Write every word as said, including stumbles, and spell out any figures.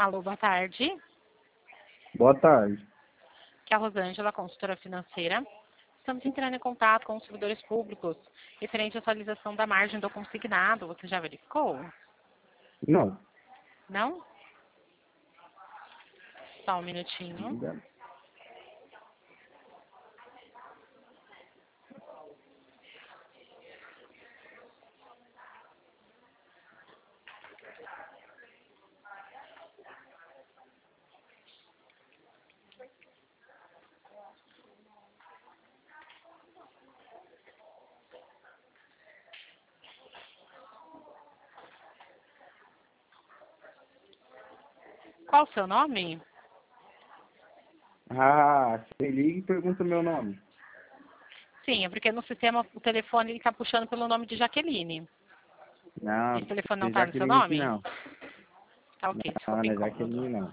Alô, boa tarde. Boa tarde. Aqui é a Rosângela, consultora financeira. Estamos entrando em contato com os servidores públicos referente à atualização da margem do consignado. Você já verificou? Não. Não? Só um minutinho. Obrigado. Qual o seu nome? Ah, você liga e pergunta meu nome. Sim, é porque no sistema o telefone está puxando pelo nome de Jaqueline. Não, Esse telefone não não é está no seu Jaqueline aqui nome? não. Tá ok, Não, desculpa o não é incômodo. Jaqueline não.